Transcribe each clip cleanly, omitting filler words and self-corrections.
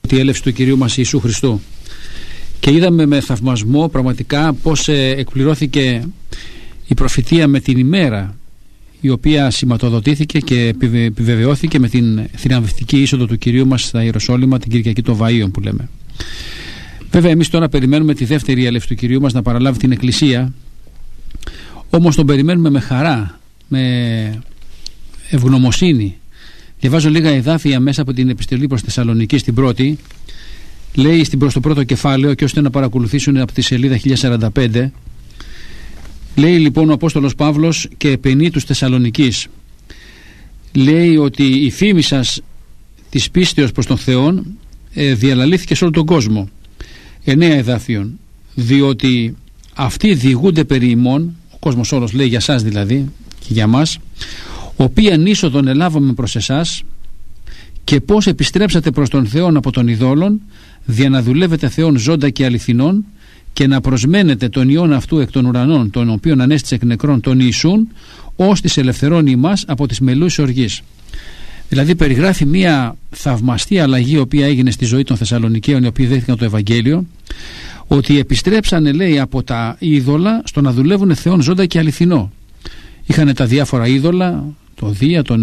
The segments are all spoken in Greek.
τη έλευση του Κυρίου μας Ιησού Χριστού. Και είδαμε με θαυμασμό πραγματικά πώς εκπληρώθηκε η προφητεία με την ημέρα η οποία σηματοδοτήθηκε και επιβεβαιώθηκε με την θριαμβευτική είσοδο του Κυρίου μας στα Ιεροσόλυμα την Κυριακή των Βαΐων που λέμε. Βέβαια εμείς τώρα περιμένουμε τη δεύτερη έλευση του Κυρίου μας να παραλάβει την Εκκλησία, όμως τον περιμένουμε με χαρά, με ευγνωμοσύνη. Διαβάζω λίγα εδάφια μέσα από την επιστολή προς Θεσσαλονική στην πρώτη. Λέει προς το πρώτο κεφάλαιο, και ώστε να παρακολουθήσουν από τη σελίδα 1045, λέει λοιπόν ο Απόστολος Παύλος και επενεί τους Θεσσαλονικής. Λέει ότι η φήμη σας της πίστεως προς τον Θεόν διαλαλήθηκε σε όλο τον κόσμο. 9 εδάφιων. Διότι αυτοί διηγούνται περί ημών, ο κόσμος όλος λέει για σας δηλαδή και για μας, οποίαν είσοδον ελάβαμε προς εσάς, και πώς επιστρέψατε προς τον Θεόν από των ειδόλων, δια να δουλεύετε Θεόν ζώντα και αληθινών, και να προσμένετε τον Υιόν αυτού εκ των ουρανών, τον οποίον ανέστησε εκ νεκρών, τον Ιησούν, ως της ελευθερώνει ημάς από τις μελούς οργής. Δηλαδή περιγράφει μια θαυμαστή αλλαγή η οποία έγινε στη ζωή των Θεσσαλονικαίων, οι οποίοι δέχτηκαν το Ευαγγέλιο, ότι επιστρέψανε, λέει, από τα είδωλα στο να δουλεύουν Θεόν ζώντα και αληθινό. Είχαν τα διάφορα είδωλα, το Δία, τον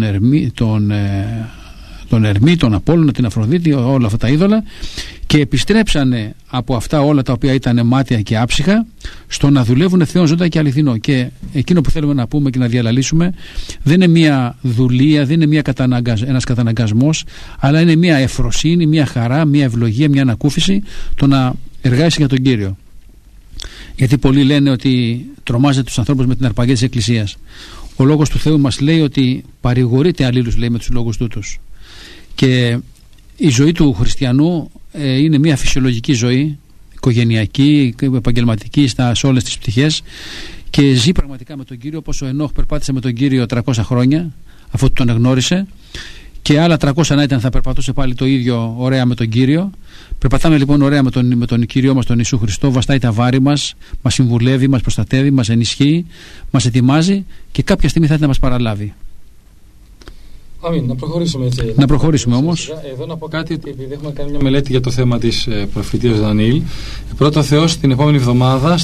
Ερμή, τον Απόλλωνα, την Αφροδίτη, όλα αυτά τα είδωλα, και επιστρέψανε από αυτά όλα τα οποία ήταν μάταια και άψυχα στο να δουλεύουν Θεόν ζώντα και αληθινό. Και εκείνο που θέλουμε να πούμε και να διαλαλήσουμε δεν είναι μια δουλεία, δεν είναι ένας καταναγκασμός, αλλά είναι μια ευφροσύνη, μια χαρά, μια ευλογία, μια ανακούφιση το να εργάζεσαι για τον Κύριο. Γιατί πολλοί λένε ότι τρομάζετε τους ανθρώπους με την αρπαγή της Εκκλησίας. Ο λόγος του Θεού μας λέει ότι παρηγορείται αλλήλους, λέει, με τους λόγους τούτους. Και η ζωή του χριστιανού είναι μια φυσιολογική ζωή, οικογενειακή, επαγγελματική, σε όλες τις πτυχές, και ζει πραγματικά με τον Κύριο, όπως ο Ενόχ περπάτησε με τον Κύριο 300 χρόνια αφού τον εγνώρισε, και άλλα 300 να ήταν θα περπατούσε πάλι το ίδιο ωραία με τον Κύριο. Περπατάμε λοιπόν ωραία με τον Κύριο μας τον Ιησού Χριστό, βαστάει τα βάρη μας, μας συμβουλεύει, μας προστατεύει, μας ενισχύει, μας ετοιμάζει και κάποια στιγμή θα έρθει να μας παραλάβει. Αμήν, να προχωρήσουμε έτσι. Να προχωρήσουμε όμως. Εδώ να πω κάτι, ότι επειδή έχουμε κάνει μια μελέτη για το θέμα της προφητείας Δανιήλ, πρώτα ο Θεός την επόμενη εβδομάδα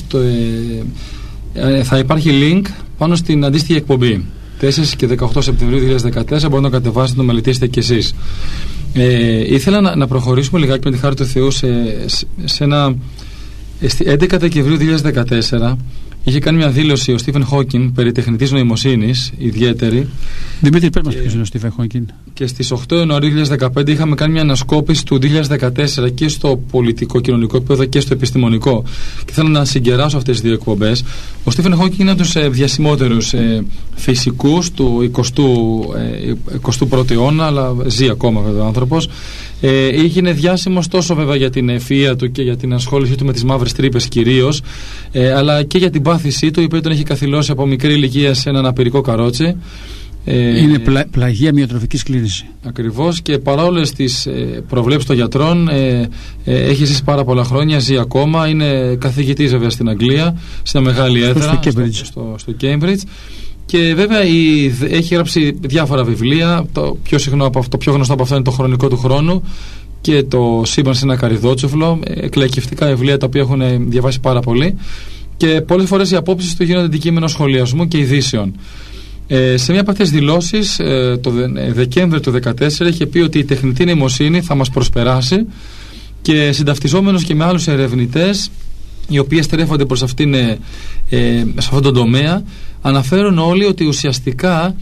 θα υπάρχει link πάνω στην αντίστοιχη εκπομπή. 4 και 18 Σεπτεμβρίου 2014 μπορείτε να κατεβάσετε, να το μελετήσετε κι εσείς. Ήθελα να προχωρήσουμε λιγάκι με τη χάρη του Θεού σε ένα 11 Δεκεμβρίου 2014. Είχε κάνει μια δήλωση ο Στίφεν Χόκκιν περί τεχνητής νοημοσύνης, ιδιαίτερη. Δημήτρη, πες μας ποιος είναι ο Στίφεν Χόκκιν. Και στις 8 Ιανουαρίου 2015 είχαμε κάνει μια ανασκόπηση του 2014 και στο πολιτικό, κοινωνικό επίπεδο και στο επιστημονικό. Και θέλω να συγκεράσω αυτές τις δύο εκπομπές. Ο Στίφεν Χόκκιν είναι από τους διασημότερους φυσικούς του 21ου αιώνα, αλλά ζει ακόμα βέβαια ο άνθρωπος. Έγινε διάσημος τόσο βέβαια για την ευφυΐα του και για την ασχόλησή του με τις μαύρες τρύπες κυρίως, αλλά και για την πάθησή του, η οποία τον έχει καθυλώσει από μικρή ηλικία σε έναν απειρικό καρότσι. Είναι πλαγία μυοτροφική σκλήρυνση. Ακριβώς, και παρά όλες τις προβλέψεις των γιατρών έχει ζήσει πάρα πολλά χρόνια, ζει ακόμα, είναι καθηγητής βέβαια στην Αγγλία, σε μια μεγάλη έδρα στο Cambridge. Και βέβαια έχει γράψει διάφορα βιβλία. Το πιο γνωστό από αυτό είναι το Χρονικό του Χρόνου και το Σύμπαν σε ένα καρυδότσουφλο. Εκλαϊκευτικά βιβλία τα οποία έχουν διαβάσει πάρα πολύ. Και πολλές φορές οι απόψεις του γίνονται αντικείμενο σχολιασμού και ειδήσεων. Σε μια από αυτές τις δηλώσεις, το Δεκέμβριο του 2014, είχε πει ότι η τεχνητή νοημοσύνη θα μας προσπεράσει, και συνταυτιζόμενος και με άλλους ερευνητές οι οποίοι στρέφονται προς σε αυτόν τον τομέα, αναφέρουν όλοι ότι ουσιαστικά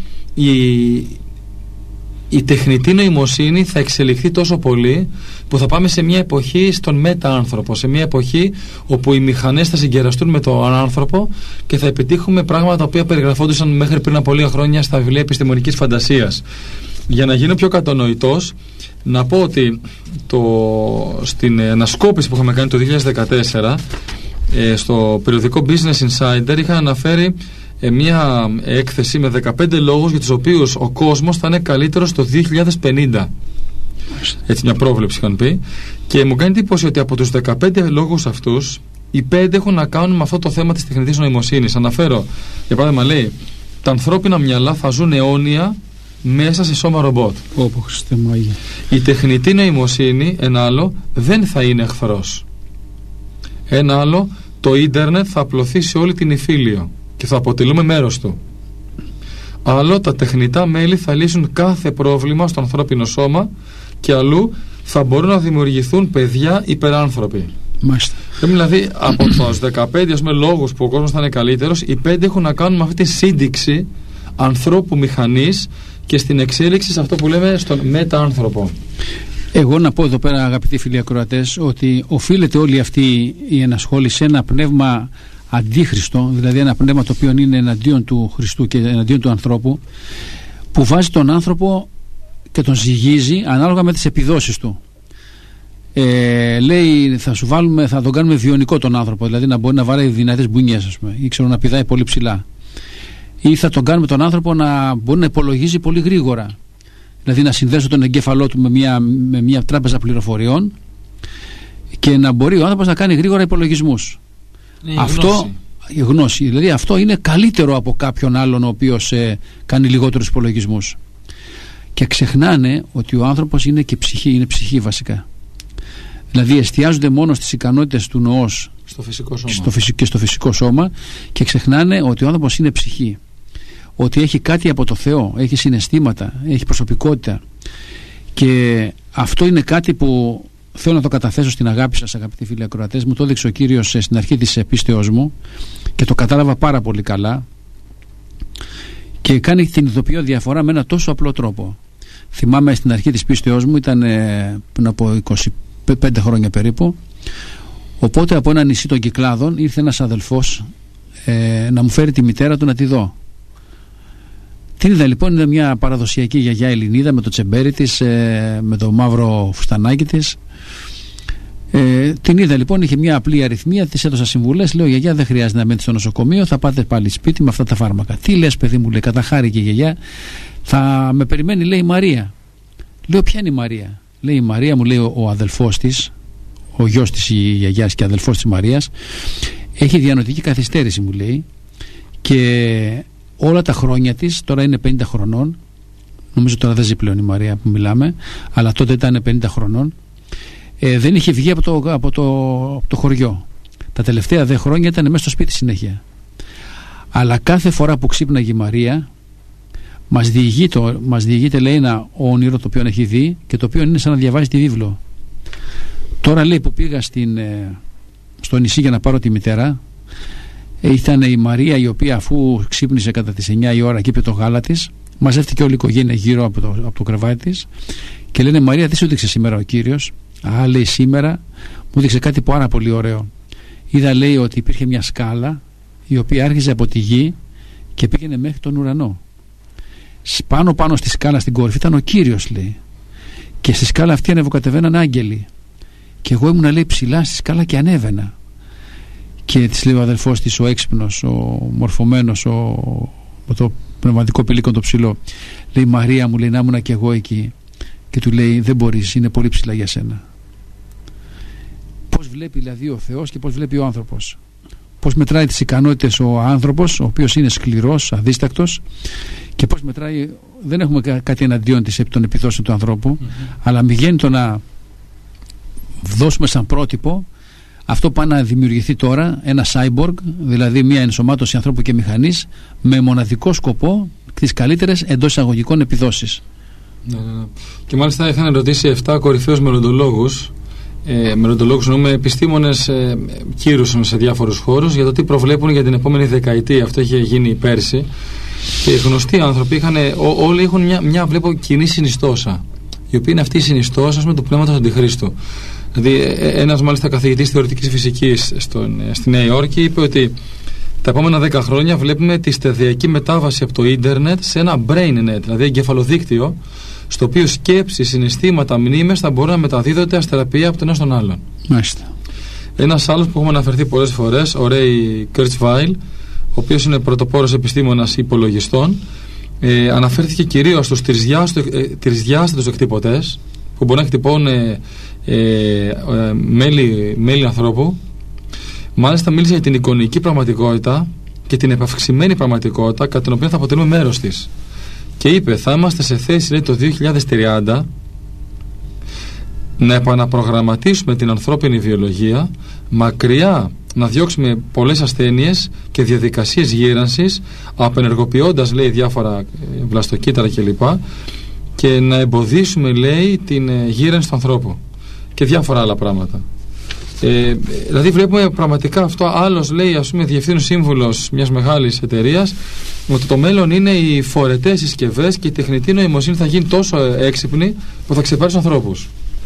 η τεχνητή νοημοσύνη θα εξελιχθεί τόσο πολύ που θα πάμε σε μια εποχή στον μετα-άνθρωπο, σε μια εποχή όπου οι μηχανές θα συγκεραστούν με τον άνθρωπο και θα επιτύχουμε πράγματα τα οποία περιγραφόντουσαν μέχρι πριν από λίγα χρόνια στα βιβλία επιστημονικής φαντασίας. Για να γίνω πιο κατανοητός, να πω ότι στην ανασκόπηση που είχαμε κάνει το 2014 στο περιοδικό Business Insider είχαν αναφέρει μια έκθεση με 15 λόγους για τους οποίους ο κόσμος θα είναι καλύτερος το 2050. Έτσι μια πρόβλεψη είχαν πει, και μου κάνει εντύπωση ότι από τους 15 λόγους αυτούς οι 5 έχουν να κάνουν με αυτό το θέμα της τεχνητής νοημοσύνης. Αναφέρω, για παράδειγμα, λέει, τα ανθρώπινα μυαλά θα ζουν αιώνια μέσα σε σώμα ρομπότ. Η τεχνητή νοημοσύνη, ένα άλλο, δεν θα είναι εχθρός. Ένα άλλο, το ίντερνετ θα απλωθεί σε όλη την Ιφίλιο και θα αποτελούμε μέρος του. Άλλο, τα τεχνητά μέλη θα λύσουν κάθε πρόβλημα στο ανθρώπινο σώμα, και αλλού θα μπορούν να δημιουργηθούν παιδιά υπεράνθρωποι. Δηλαδή, από τους 15 λόγους που ο κόσμος θα είναι καλύτερος, οι 5 έχουν να κάνουν με αυτή τη σύνδεξη ανθρώπου μηχανής και στην εξέλιξη σε αυτό που λέμε στον μετα-άνθρωπο. Εγώ να πω εδώ πέρα, αγαπητοί φίλοι ακροατές, ότι οφείλεται όλη αυτή η ενασχόληση σε ένα πνεύμα αντίχριστο, δηλαδή ένα πνεύμα το οποίο είναι εναντίον του Χριστού και εναντίον του ανθρώπου, που βάζει τον άνθρωπο και τον ζυγίζει ανάλογα με τις επιδόσεις του. Λέει, θα τον κάνουμε βιονικό τον άνθρωπο, δηλαδή να μπορεί να βάλει δυνατές μπουνιές, ας πούμε, ή ξέρω, να πηδάει πολύ ψηλά, ή θα τον κάνουμε τον άνθρωπο να μπορεί να υπολογίζει πολύ γρήγορα, δηλαδή να συνδέσω τον εγκέφαλό του με μια τράπεζα πληροφοριών και να μπορεί ο άνθρωπος να κάνει γρήγορα υπολογισμούς. Η γνώση, δηλαδή αυτό είναι καλύτερο από κάποιον άλλον ο οποίος κάνει λιγότερους υπολογισμούς. Και ξεχνάνε ότι ο άνθρωπος είναι και ψυχή, είναι ψυχή βασικά. Δηλαδή εστιάζονται μόνο στις ικανότητες του νοός και στο φυσικό σώμα, και ξεχνάνε ότι ο άνθρωπος είναι ψυχή, ότι έχει κάτι από το Θεό, έχει συναισθήματα, έχει προσωπικότητα, και αυτό είναι κάτι που θέλω να το καταθέσω στην αγάπη σας, αγαπητοί φίλοι ακροατές. Μου το έδειξε ο Κύριος στην αρχή της πίστεως μου και το κατάλαβα πάρα πολύ καλά, και κάνει την ειδοποιώ διαφορά με ένα τόσο απλό τρόπο. Θυμάμαι στην αρχή της πίστεως μου, ήταν πριν από 25 χρόνια περίπου, οπότε από ένα νησί των Κυκλάδων ήρθε ένας αδελφός να μου φέρει τη μητέρα του να τη δω. Την είδα λοιπόν, είναι μια παραδοσιακή γιαγιά Ελληνίδα με το τσεμπέρι της, με το μαύρο φουστανάκι της. Την είδα λοιπόν, είχε μια απλή αριθμία, της έδωσα συμβουλές. Λέω, γιαγιά, δεν χρειάζεται να μένετε στο νοσοκομείο, θα πάτε πάλι σπίτι με αυτά τα φάρμακα. Τι λες, παιδί μου, λέει, καταχάρηκε η γιαγιά, θα με περιμένει, λέει, η Μαρία. Λέω, ποια είναι η Μαρία? Λέει, η Μαρία, μου λέει, ο αδελφός της, ο γιος της γιαγιάς και αδελφός της Μαρίας, έχει διανοητική καθυστέρηση, μου λέει, και όλα τα χρόνια της, τώρα είναι 50 χρονών, νομίζω τώρα δεν ζει πλέον η Μαρία που μιλάμε, αλλά τότε ήταν 50 χρονών, δεν είχε βγει από το χωριό. Τα τελευταία 10 χρόνια ήταν μέσα στο σπίτι συνέχεια. Αλλά κάθε φορά που ξύπναγε η Μαρία, μας διηγείται, λέει, ένα όνειρο το οποίο έχει δει και το οποίο είναι σαν να διαβάζει τη βίβλο. Τώρα, λέει, που πήγα στο νησί για να πάρω τη μητέρα, ήταν η Μαρία, η οποία αφού ξύπνησε κατά τις 9 η ώρα και είπε το γάλα της, μαζεύτηκε όλη η οικογένεια γύρω από το κρεβάτι της και λένε, Μαρία, τι σου δείξε σήμερα ο Κύριος? Λέει, σήμερα μου δείξε κάτι πάρα πολύ ωραίο. Είδα, λέει, ότι υπήρχε μια σκάλα η οποία άρχιζε από τη γη και πήγαινε μέχρι τον ουρανό. Πάνω στη σκάλα στην κορυφή ήταν ο Κύριος, λέει, και στη σκάλα αυτή ανεβοκατεβαίναν άγγελοι, και εγώ ήμουνα, λέει, ψηλά στη σκάλα και ανέβαινα. Και της λέει ο αδελφός της, ο έξυπνος, ο μορφωμένος, με το πνευματικό πηλίκον το ψηλό, λέει, Μαρία μου, λέει, να ήμουνα και εγώ εκεί. Και του λέει, δεν μπορείς, είναι πολύ ψηλά για σένα. Πώς βλέπει δηλαδή ο Θεός και πώς βλέπει ο άνθρωπος, πώς μετράει τις ικανότητες ο άνθρωπος, ο οποίος είναι σκληρός, αδίστακτος, και πώς μετράει, δεν έχουμε κάτι εναντίον της των επιδόσεων του ανθρώπου, αλλά μη γίνει το να δώσουμε σαν πρότυπο αυτό που πάνε να δημιουργηθεί τώρα, ένα cyborg, δηλαδή μια ενσωμάτωση ανθρώπου και μηχανής, με μοναδικό σκοπό τις καλύτερες εντός εισαγωγικών επιδόσεις. Ναι. Και μάλιστα είχαν ρωτήσει 7 κορυφαίους μελλοντολόγους, εννοούμε επιστήμονες κύρους σε διάφορους χώρους, για το τι προβλέπουν για την επόμενη δεκαετία. Αυτό είχε γίνει πέρσι, και οι γνωστοί άνθρωποι όλοι έχουν μια βλέπω κοινή συνιστόσα, η οποία είναι αυτή η συνιστόσα του πνεύματος Αντιχρίστου. Δηλαδή ένας μάλιστα καθηγητής θεωρητικής φυσικής στη Νέα Υόρκη είπε ότι τα επόμενα 10 χρόνια βλέπουμε τη σταδιακή μετάβαση από το ίντερνετ σε ένα brain net, δηλαδή εγκεφαλοδίκτυο, στο οποίο σκέψεις, συναισθήματα, μνήμες θα μπορούν να μεταδίδονται αστεραπεία από τον ένα στον άλλον. Μάλιστα. Ένας άλλος που έχουμε αναφερθεί πολλές φορές, ο Ray Kurzweil, ο οποίος είναι πρωτοπόρος επιστήμονας υπολογιστών, αναφέρθηκε κυρίως στους τρισδιάστατους εκτυπωτές, που μπορεί να εκτυπώνουν μέλη ανθρώπου. Μάλιστα μίλησε για την εικονική πραγματικότητα και την επαυξημένη πραγματικότητα, κατά την οποία θα αποτελούμε μέρος της. και είπε θα είμαστε σε θέση, λέει, το 2030 να επαναπρογραμματίσουμε την ανθρώπινη βιολογία, μακριά να διώξουμε πολλές ασθένειες και διαδικασίες γύρανσης, απενεργοποιώντας, λέει, διάφορα βλαστοκύτταρα κλπ, και να εμποδίσουμε, λέει, την γύρανση του ανθρώπου και διάφορα άλλα πράγματα. Δηλαδή βλέπουμε πραγματικά αυτό. Άλλος λέει, ας πούμε, διευθύνων σύμβουλος μιας μεγάλης εταιρείας, ότι το μέλλον είναι οι φορετές συσκευές και η τεχνητή νοημοσύνη θα γίνει τόσο έξυπνη που θα ξεπεράσει τους ανθρώπους.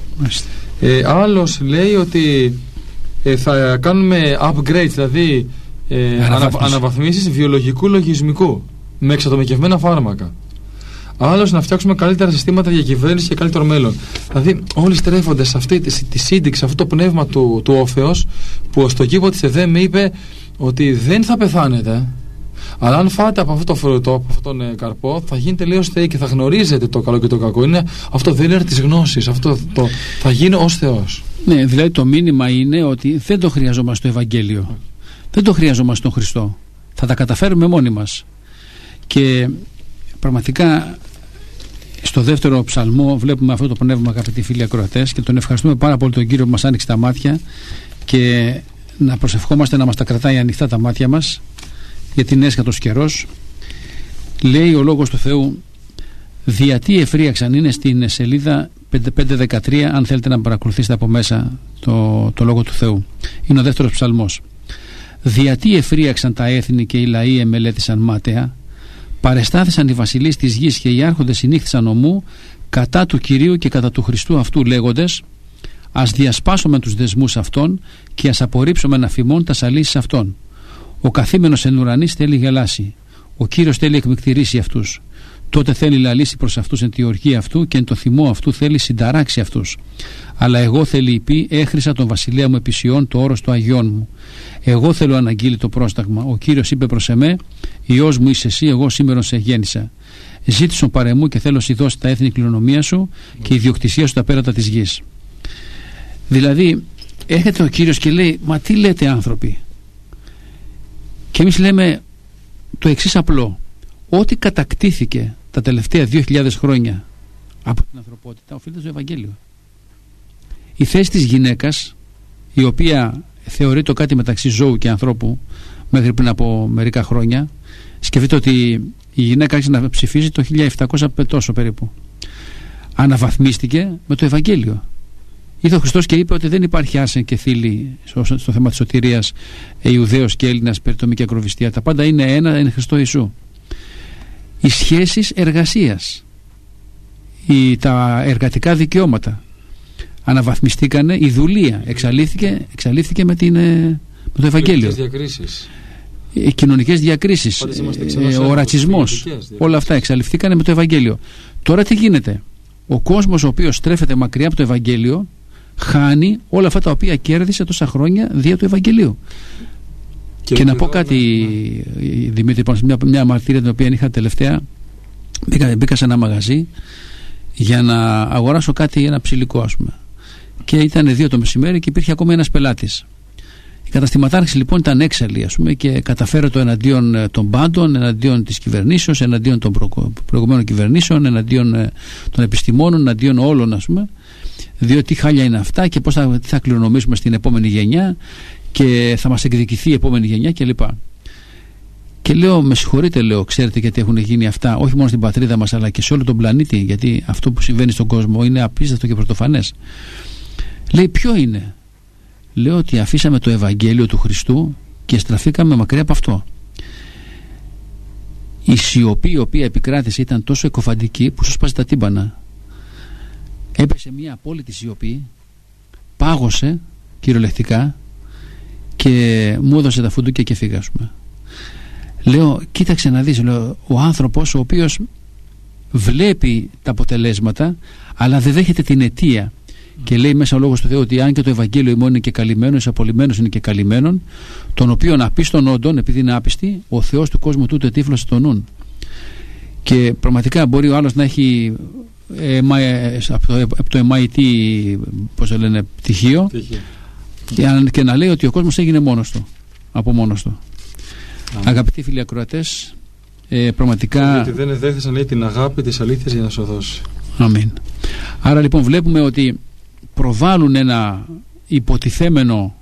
Άλλος λέει ότι θα κάνουμε upgrades, δηλαδή αναβαθμίσεις βιολογικού λογισμικού με εξατομικευμένα φάρμακα. Άλλος να φτιάξουμε καλύτερα συστήματα διακυβέρνησης και καλύτερο μέλλον. Δηλαδή όλοι στρέφονται σε αυτή τη σύνδεξη, σε αυτό το πνεύμα του όφεως, που στο κήπο της ΕΔΕΜ είπε ότι δεν θα πεθάνετε, αλλά αν φάτε από αυτό το φρούτο, από αυτόν τον καρπό, θα γίνετε τελείως θεοί και θα γνωρίζετε το καλό και το κακό. Είναι αυτό, δεν είναι της γνώσης, αυτό θα γίνει ως Θεός. Ναι, δηλαδή το μήνυμα είναι ότι δεν το χρειαζόμαστε το Ευαγγέλιο, δεν το χρειαζόμαστε τον Χριστό, θα τα καταφέρουμε μόνοι μας. Και πραγματικά στο δεύτερο ψαλμό βλέπουμε αυτό το πνεύμα, αγαπητοί φίλοι ακροατές, και τον ευχαριστούμε πάρα πολύ τον Κύριο που μας άνοιξε τα μάτια, και να προσευχόμαστε να μας τα κρατάει ανοιχτά τα μάτια μας, γιατί είναι έσχατος καιρός. Λέει ο Λόγος του Θεού, διατί εφρίαξαν, είναι στην σελίδα 513, αν θέλετε να παρακολουθήσετε από μέσα το Λόγο του Θεού. Είναι ο δεύτερος ψαλμός. Διατί εφρίαξαν τα έθνη και οι λαοί εμελέτησαν μάταια, παρεστάθησαν οι βασιλείς της γης και οι άρχοντες συνήχθησαν ομού κατά του Κυρίου και κατά του Χριστού αυτού, λέγοντες, ας διασπάσουμε τους δεσμούς αυτών και ας απορρίψουμε να φημών τα σαλήσεις αυτών. Ο καθήμενος εν ουρανής θέλει γελάσει, ο Κύριος θέλει εκμυκτηρήσει αυτούς. Τότε θέλει λαλήσει προς αυτούς εν τη οργή αυτού και εν το θυμό αυτού θέλει συνταράξει αυτούς. Αλλά εγώ θέλει πει, έχρισα τον βασιλέα μου επισιών το όρος του Αγιών μου. Εγώ θέλω αναγγείλει το πρόσταγμα. Ο Κύριος είπε προς εμέ, Υιός μου είσαι εσύ, εγώ σήμερον σε γέννησα. Ζήτησον παρεμού και θέλω σοι δώσει τα έθνη κληρονομία σου και η ιδιοκτησία σου τα πέρατα της γης. Δηλαδή έρχεται ο Κύριος και λέει, μα τι λέτε άνθρωποι? Και εμείς λέμε το εξής απλό: ό,τι κατακτήθηκε τα τελευταία 2.000 χρόνια από την ανθρωπότητα οφείλεται στο Ευαγγέλιο. Η θέση της γυναίκας, η οποία θεωρείται κάτι μεταξύ ζώου και ανθρώπου μέχρι πριν από μερικά χρόνια, σκεφτείτε ότι η γυναίκα άρχισε να ψηφίζει το 1700 τόσο περίπου. Αναβαθμίστηκε με το Ευαγγέλιο. Ήρθε ο Χριστός και είπε ότι δεν υπάρχει άρσεν και θήλη στο θέμα της σωτηρίας, Ιουδαίος και Έλληνας, περιτομή και ακροβιστία. Τα πάντα είναι ένα, είναι Χριστό Ιησού. Οι σχέσεις εργασίας, τα εργατικά δικαιώματα αναβαθμιστήκανε, η δουλεία εξαλείφθηκε με το Ευαγγέλιο. Οι κοινωνικές διακρίσεις, ο ρατσισμός, όλα αυτά εξαλειφθήκανε με το Ευαγγέλιο. Τώρα τι γίνεται? Ο κόσμος ο οποίος στρέφεται μακριά από το Ευαγγέλιο χάνει όλα αυτά τα οποία κέρδισε τόσα χρόνια δια του Ευαγγελίου. Και να πω κάτι, Δημήτρη, μια μαρτύρια την οποία είχα τελευταία. Μπήκα σε ένα μαγαζί για να αγοράσω κάτι, ένα ψηλικό, ας πούμε, και ήταν 2 το μεσημέρι και υπήρχε ακόμα ένας πελάτης. Η καταστηματάρχηση λοιπόν ήταν έξαλλη, ας πούμε, και καταφέρε το εναντίον των πάντων, εναντίον της κυβερνήσεως, εναντίον των προηγουμένων κυβερνήσεων, εναντίον των επιστημόνων, εναντίον όλων, ας πούμε, διότι χάλια είναι αυτά και πώς θα κληρονομήσουμε στην επόμενη γενιά και θα μας εκδικηθεί η επόμενη γενιά κλπ. Και λέω, με συγχωρείτε, λέω, ξέρετε γιατί έχουν γίνει αυτά, όχι μόνο στην πατρίδα μας αλλά και σε όλο τον πλανήτη, γιατί αυτό που συμβαίνει στον κόσμο είναι απίστευτο και πρωτοφανές. Λέει, ποιο είναι? Λέω ότι αφήσαμε το Ευαγγέλιο του Χριστού και στραφήκαμε μακριά από αυτό. Η σιωπή η οποία επικράτησε ήταν τόσο εκοφαντική που σου σπάζει τα τύμπανα. Έπεσε μια απόλυτη σιωπή, πάγωσε κυριολεκτικά και μου έδωσε τα φουντούκια και φύγα, ας πούμε. Λέω, κοίταξε να δεις, λέω, ο άνθρωπος ο οποίος βλέπει τα αποτελέσματα αλλά δεν δέχεται την αιτία. Και λέει μέσα ο Λόγος του Θεού ότι αν και το Ευαγγέλιο ημών είναι και καλυμμένο, εις απολυμμένος είναι και καλυμμένον, τον οποίον απίστων όντων, επειδή είναι άπιστη, ο Θεός του κόσμου τούτο ετύφλωσε τον νουν. Και πραγματικά μπορεί ο άλλος να έχει από το MIT, πώς το λένε, πτυχίο, και να λέει ότι ο κόσμος έγινε μόνος του, από μόνος του. Αγαπητοί φίλοι ακροατές, πραγματικά. Γιατί δεν εδέχθησαν, λέει, την αγάπη της αλήθειας για να σου δώσει. Αμήν. Άρα λοιπόν βλέπουμε ότι προβάλλουν ένα υποτιθέμενο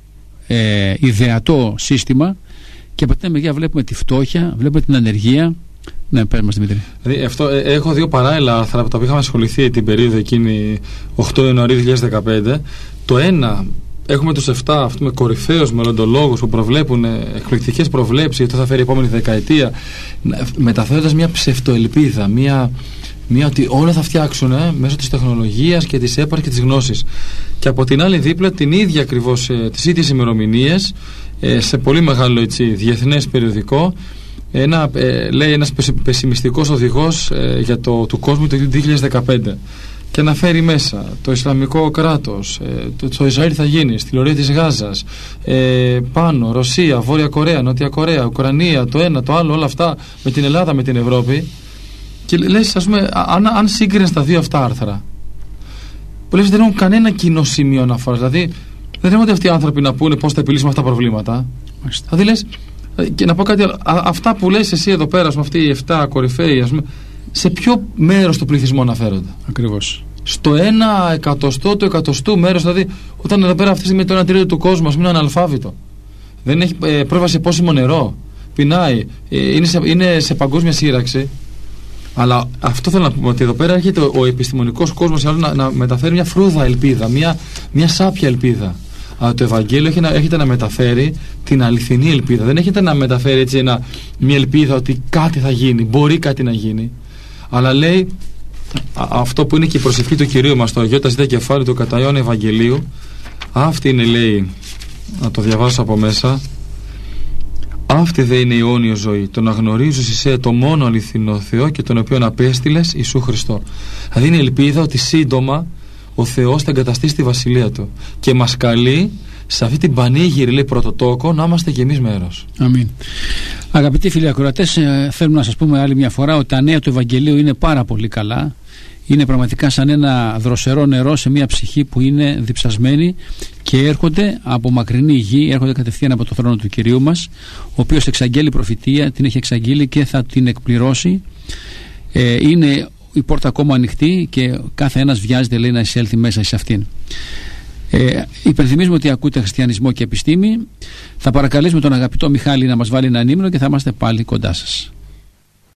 ιδεατό σύστημα, και από την μεριά βλέπουμε τη φτώχεια, βλέπουμε την ανεργία. Ναι, πες μας, Δημήτρη. Δηλαδή, έχω δύο παράλληλα άρθρα από τα οποία είχαμε ασχοληθεί την περίοδο εκείνη 8 Ιανουαρίου 2015. Το ένα, έχουμε τους 7 με κορυφαίους μελλοντολόγους που προβλέπουν εκπληκτικές προβλέψεις για το θα φέρει η επόμενη δεκαετία, μεταφέροντας μια ψευτοελπίδα, μια ότι όλα θα φτιάξουν μέσω της τεχνολογίας και της έπαρξης και της γνώσης. Και από την άλλη δίπλα την ίδια ακριβώς τις ίδιες ημερομηνίες, σε πολύ μεγάλο, έτσι, διεθνές περιοδικό, λέει ένας πεσημιστικός οδηγός του κόσμου το 2015, και αναφέρει μέσα το Ισλαμικό κράτος, το Ισραήλ θα γίνει στη λωρίδα της Γάζας, πάνω Ρωσία, Βόρεια Κορέα, Νότια Κορέα, Ουκρανία, το ένα, το άλλο, όλα αυτά, με την Ελλάδα, με την Ευρώπη. Και λες, ας πούμε, αν σύγκρινες τα δύο αυτά άρθρα, που λες, δεν έχουν κανένα κοινό σημείο αναφοράς. Δηλαδή δεν έρχονται αυτοί οι άνθρωποι να πούνε πώς θα επιλύσουμε αυτά τα προβλήματα. Δηλαδή λες, και να πω κάτι άλλο, αυτά που λες εσύ εδώ πέρα, αυτοί οι 7 κορυφαίοι, σε ποιο μέρος του πληθυσμού αναφέρονται? Ακριβώς. Στο 1/100 του 100ου μέρος. Δηλαδή, όταν εδώ πέρα αυτή τη στιγμή το 1/3 του κόσμου είναι αναλφάβητο, δεν έχει πρόσβαση σε πόσιμο νερό, πεινάει, είναι σε παγκόσμια σύραξη. Αλλά αυτό θέλω να πούμε, ότι εδώ πέρα έρχεται ο επιστημονικός κόσμος να μεταφέρει μια φρούδα ελπίδα, μια σάπια ελπίδα. Αλλά το Ευαγγέλιο έρχεται να μεταφέρει την αληθινή ελπίδα. Δεν έρχεται να μεταφέρει, έτσι, μια ελπίδα ότι κάτι θα γίνει, μπορεί κάτι να γίνει. Αλλά λέει αυτό που είναι και η προσευχή του Κυρίου μας, το Αγιώτα Ζ κεφάλαιο του κατά Ιωάννη Ευαγγελίου. Αυτή είναι, λέει, να το διαβάσω από μέσα. Αυτή δε είναι η αιώνια ζωή, το να γνωρίζεις εσέ το μόνο αληθινό Θεό και τον οποίον απέστειλες, Ιησού Χριστό. Δηλαδή είναι η ελπίδα ότι σύντομα ο Θεός θα εγκαταστήσει τη βασιλεία Του και μας καλεί σε αυτή την πανήγυρη, λέει, πρωτοτόκο, να είμαστε κι εμείς μέρος. Αμήν. Αγαπητοί φίλοι ακροατές, θέλουμε να σας πούμε άλλη μια φορά ότι τα νέα του Ευαγγελίου είναι πάρα πολύ καλά. Είναι πραγματικά σαν ένα δροσερό νερό σε μια ψυχή που είναι διψασμένη και έρχονται από μακρινή γη, έρχονται κατευθείαν από το θρόνο του Κυρίου μας, ο οποίος εξαγγέλει προφητεία, την έχει εξαγγείλει και θα την εκπληρώσει. Είναι η πόρτα ακόμα ανοιχτή και κάθε ένας βιάζεται, λέει, να εισέλθει μέσα σε αυτήν. Υπενθυμίζουμε ότι ακούτε Χριστιανισμό και Επιστήμη. Θα παρακαλέσουμε τον αγαπητό Μιχάλη να μας βάλει έναν ύμνο και θα είμαστε πάλι κοντά σας.